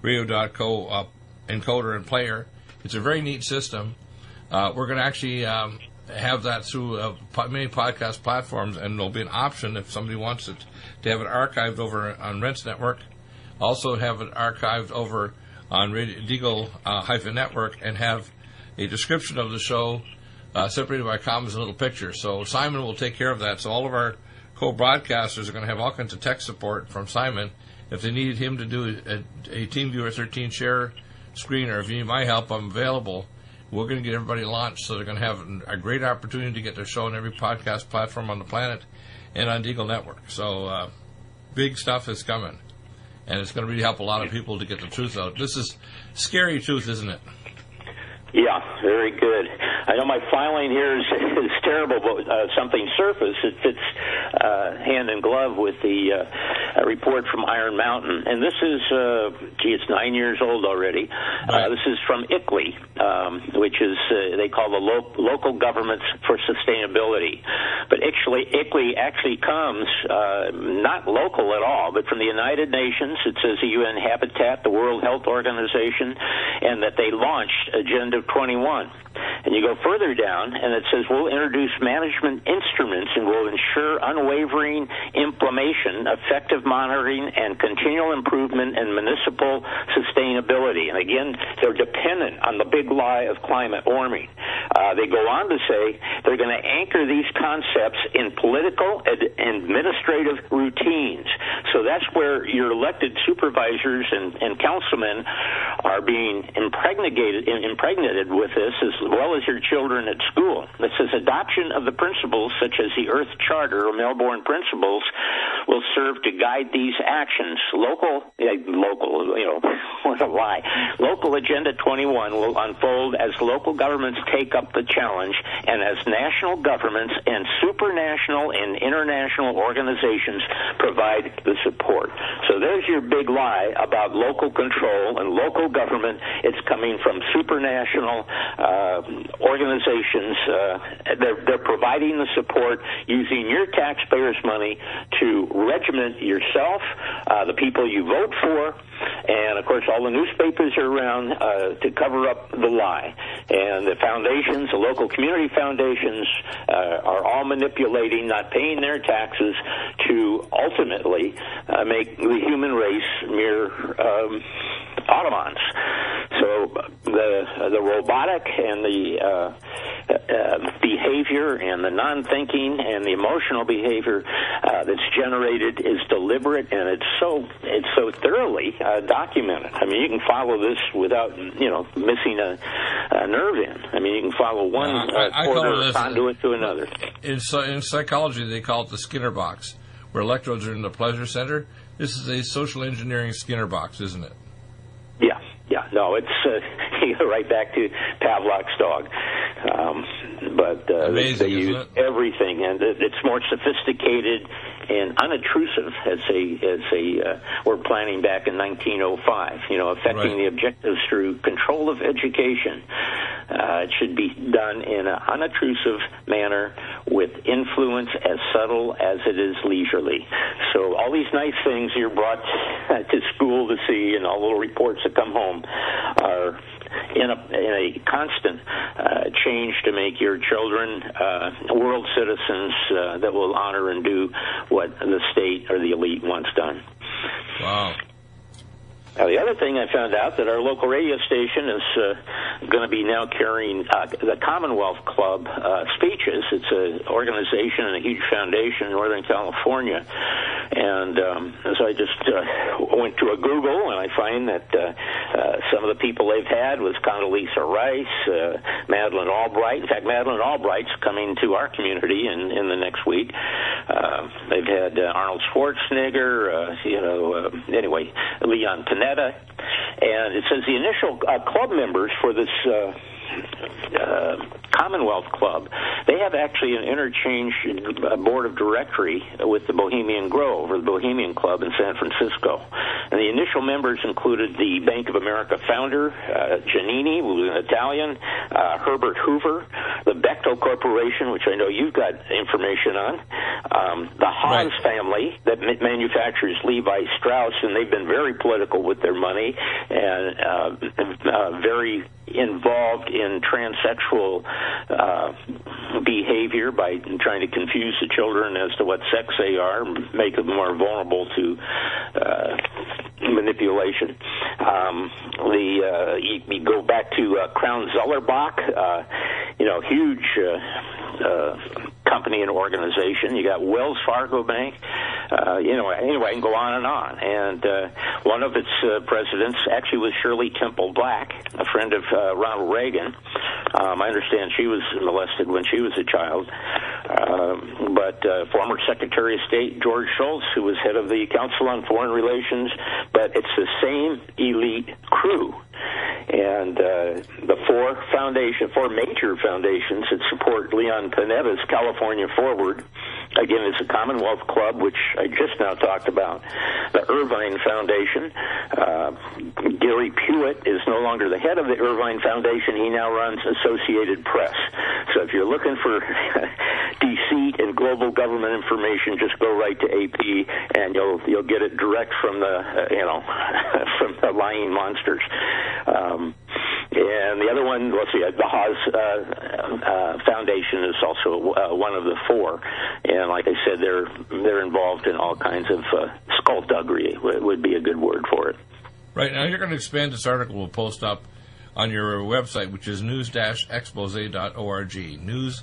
Radio.co encoder and player. It's a very neat system. We're going to actually have that through many podcast platforms, and there'll be an option if somebody wants it to have it archived over on Rents Network. Also have it archived over on Deagle-Network and have a description of the show separated by commas and little pictures. So Simon will take care of that. So all of our co-broadcasters are going to have all kinds of tech support from Simon. If they needed him to do a TeamViewer 13 share screen, or if you need my help, I'm available. We're going to get everybody launched, so they're going to have a great opportunity to get their show on every podcast platform on the planet and on Deagle Network. So big stuff is coming, and it's going to really help a lot of people to get the truth out. This is scary truth, isn't it? Yeah, very good. I know my filing here is terrible, but something surfaced. It fits hand in glove with the report from Iron Mountain. And this is, it's 9 years old already. Right. This is from ICLEI, which is, they call the Local Governments for Sustainability. But ICLEI actually comes not local at all, but from the United Nations. It says the UN Habitat, the World Health Organization, and that they launched Agenda 21. And you go further down, and it says we'll introduce management instruments and will ensure unwavering implementation, effective monitoring, and continual improvement in municipal sustainability. And again, they're dependent on the big lie of climate warming. They go on to say they're going to anchor these concepts in political and administrative routines. So that's where your elected supervisors and councilmen are being impregnated with this, as well as your children at school. It says adoption of the principles such as the Earth Charter or Melbourne Principles will serve to guide these actions. Local Agenda 21 will unfold as local governments take up the challenge and as national governments and supranational and international organizations provide the support. So there's your big lie about local control and local government. It's coming from supranational organizations. They're providing the support using your taxpayers' money to regiment yourself, the people you vote for, and, of course, all the newspapers are around to cover up the lie. And the foundation foundations, the local community foundations, are all manipulating, not paying their taxes to ultimately make the human race mere automatons. So the robotic and the behavior and the non-thinking and the emotional behavior that's generated is deliberate, and it's so thoroughly documented. I mean, you can follow this without missing a nerve in. I mean, you can follow one conduit to another. In psychology, they call it the Skinner box, where electrodes are in the pleasure center. This is a social engineering Skinner box, isn't it? Yeah. No, it's you go right back to Pavlov's dog. But amazing, they use everything, and it's more sophisticated and unobtrusive as were planning back in 1905. Affecting the objectives through control of education. It should be done in an unobtrusive manner with influence as subtle as it is leisurely. So all these nice things you're brought to school to see, and all the little reports that come home, are in a constant change to make your children world citizens that will honor and do what the state or the elite wants done. Wow. Now, the other thing I found out that our local radio station is going to be now carrying the Commonwealth Club speeches. It's an organization and a huge foundation in Northern California. And so I just went to a Google, and I find that some of the people they've had was Condoleezza Rice, Madeleine Albright. In fact, Madeleine Albright's coming to our community in the next week. They've had Arnold Schwarzenegger, anyway, Leon Panetta. And it says the initial club members for this Commonwealth Club, they have actually an interchange board of directory with the Bohemian Grove, or the Bohemian Club in San Francisco. And the initial members included the Bank of America founder, Giannini, who was an Italian, Herbert Hoover, the Bechtel Corporation, which I know you've got information on, the Haas family that manufactures Levi Strauss, and they've been very political with their money and very involved in transsexual behavior by trying to confuse the children as to what sex they are, make them more vulnerable to manipulation. You go back to Crown Zellerbach, huge company and organization. You got Wells Fargo Bank. Anyway, I can go on and on. And one of its presidents actually was Shirley Temple Black, a friend of Ronald Reagan. I understand she was molested when she was a child. But former Secretary of State George Shultz, who was head of the Council on Foreign Relations, but it's the same elite crew. And the four major foundations that support Leon Panetta's California Forward, again, it's the Commonwealth Club, which I just now talked about, the Irvine Foundation. Gary Pewitt is no longer the head of the Irvine Foundation. He now runs Associated Press. So if you're looking for deceit and global government information, just go right to AP, and you'll get it direct from the from the lying monsters. And the other one, let's see, the Haas Foundation is also one of the four, and like I said, they're involved in all kinds of skullduggery. Would be a good word for it. Right, now you're going to expand this article we'll post up on your website, which is news-expose.org. News,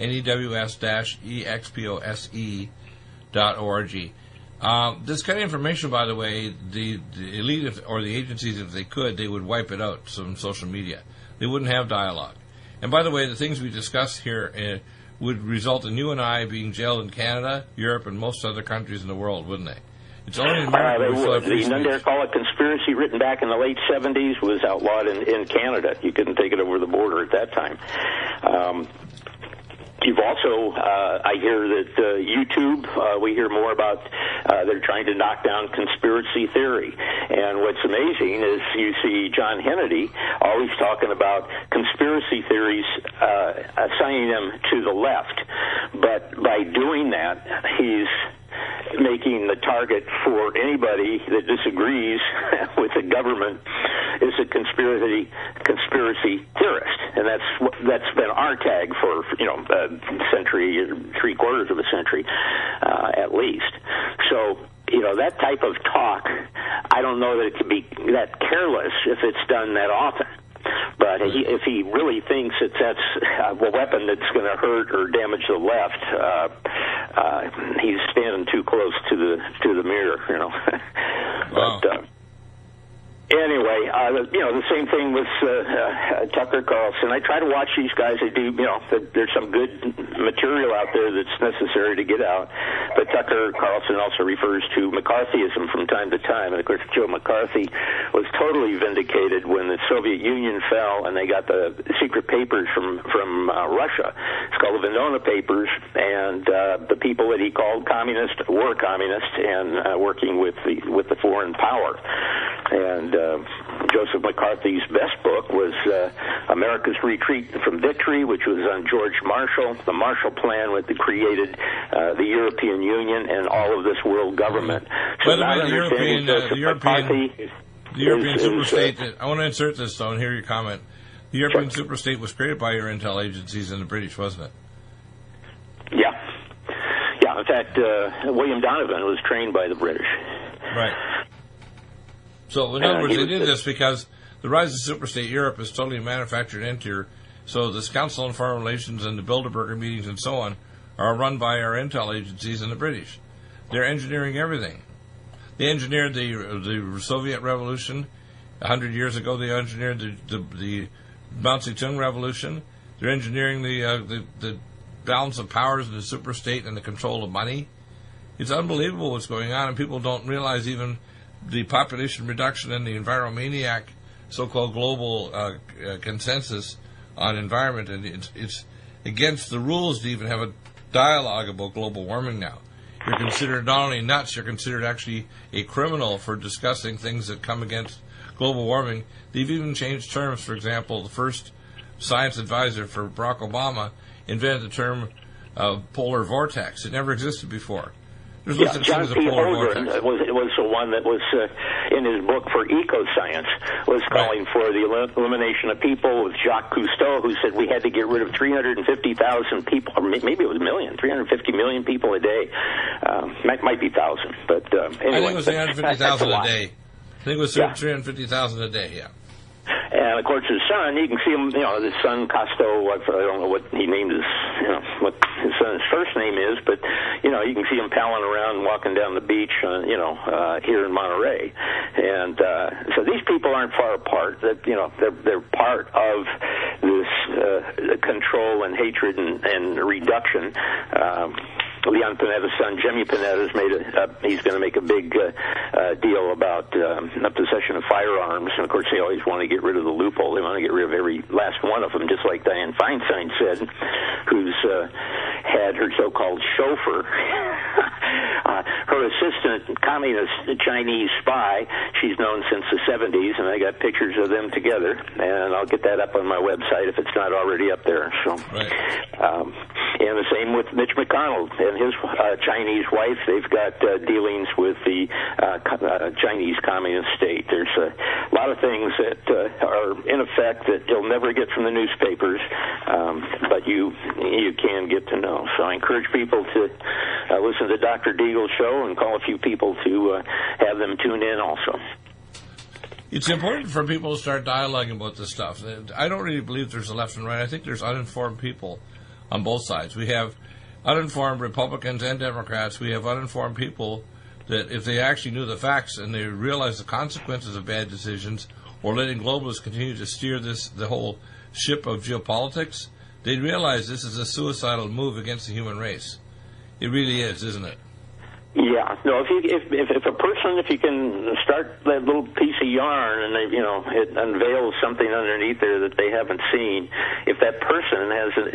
news-expose.org. This kind of information, by the way, the elite or the agencies, if they could, they would wipe it out from social media. They wouldn't have dialogue. And by the way, the things we discuss here would result in you and I being jailed in Canada, Europe, and most other countries in the world, wouldn't they? It's only in America. They would. The Nunn-Call conspiracy, written back in the late 70s, was outlawed in Canada. You couldn't take it over the border at that time. You've also, I hear that YouTube, we hear more about they're trying to knock down conspiracy theory. And what's amazing is you see John Hannity always talking about conspiracy theories, assigning them to the left. But by doing that, he's making the target for anybody that disagrees with the government is a conspiracy theorist, and that's been our tag for a century, 3/4 of a century, at least. So. That type of talk, I don't know that it could be that careless if it's done that often. But if he really thinks that that's a weapon that's going to hurt or damage the left, he's standing too close to the mirror, Wow. But anyway, the same thing with Tucker Carlson. I try to watch these guys. They do, there's some good material out there that's necessary to get out. But Tucker Carlson also refers to McCarthyism from time to time. And, of course, Joe McCarthy was totally vindicated when the Soviet Union fell and they got the secret papers from Russia. It's called the Venona Papers. And the people that he called communist were communist and working with the foreign power. And Joseph McCarthy's best book was America's Retreat from Victory, which was on George Marshall, the Marshall Plan, which created the European Union and all of this world government. So by the way, the European superstate, I want to insert this though and hear your comment. The European superstate was created by your intel agencies and the British, wasn't it? Yeah. Yeah, in fact, William Donovan was trained by the British. Right. So, in other words, they did this because the rise of superstate Europe is totally manufactured into your... So this Council on Foreign Relations and the Bilderberger meetings and so on are run by our intel agencies and the British. They're engineering everything. They engineered the Soviet Revolution 100 years ago. They engineered the Mao Zedong Revolution. They're engineering the balance of powers in the superstate and the control of money. It's unbelievable what's going on, and people don't realize even the population reduction and the enviromaniac so-called global consensus on environment, and it's against the rules to even have a dialogue about global warming now. You're considered not only nuts, you're considered actually a criminal for discussing things that come against global warming. They've even changed terms. For example, the first science advisor for Barack Obama invented the term polar vortex. It never existed before. There's no such thing as a polar vortex. was the one that was in his book for ecoscience, was calling for the elimination of people, with Jacques Cousteau, who said we had to get rid of 350,000 people, or maybe it was a million, 350 million people a day. Might be 1,000, but anyway. I think it was 350,000 a day. I think it was 350,000 a day, yeah. And of course, his son, you can see him. His son Cousteau. I don't know what he named his, what his son's first name is, but you can see him palling around, walking down the beach, here in Monterey. And so these people aren't far apart. That they're part of this control and hatred and reduction. Leon Panetta's son, Jimmy Panetta, he's going to make a big deal about the possession of firearms. And, of course, they always want to get rid of the loophole. They want to get rid of every last one of them, just like Dianne Feinstein said, who's had her so-called chauffeur, her assistant, communist Chinese spy. She's known since the 70s, and I got pictures of them together. And I'll get that up on my website if it's not already up there. So, right. And the same with Mitch McConnell and his Chinese wife. They've got dealings with the Chinese communist state. There's a lot of things that are in effect that you'll never get from the newspapers, but you can get to know. So I encourage people to listen to Dr. Deagle's show and call a few people to have them tune in also. It's important for people to start dialoguing about this stuff. I don't really believe there's a left and right. I think there's uninformed people on both sides. We have uninformed Republicans and Democrats. We have uninformed people that if they actually knew the facts and they realized the consequences of bad decisions or letting globalists continue to steer the whole ship of geopolitics, they'd realize this is a suicidal move against the human race. It really is, isn't it? Yeah. No. If you can start that little piece of yarn and it unveils something underneath there that they haven't seen, if that person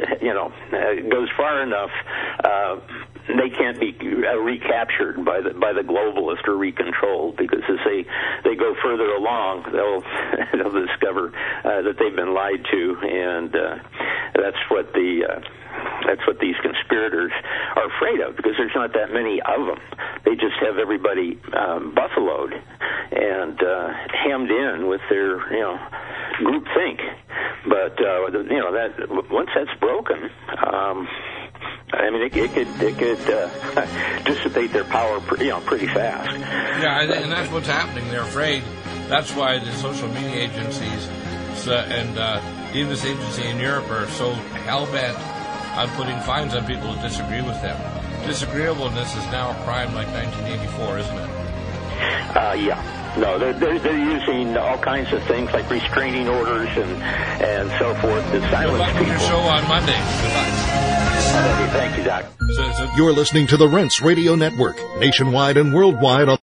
goes far enough, they can't be recaptured by the globalist or recontrolled, because as they go further along, they'll discover that they've been lied to, and that's what these conspirators are afraid of, because there's not that many of them. They just have everybody buffaloed, and hemmed in with their, group think. But that once that's broken, it could dissipate their power, pretty fast. Yeah, and that's what's happening. They're afraid. That's why the social media agencies and even this agency in Europe are so hell-bent on putting fines on people who disagree with them. Disagreeableness is now a crime like 1984, isn't it? Yeah. No, they're using all kinds of things like restraining orders and so forth to silence people. Good luck with your show on Monday. Goodbye. Thank you, Doc. You're listening to the Rense Radio Network, nationwide and worldwide on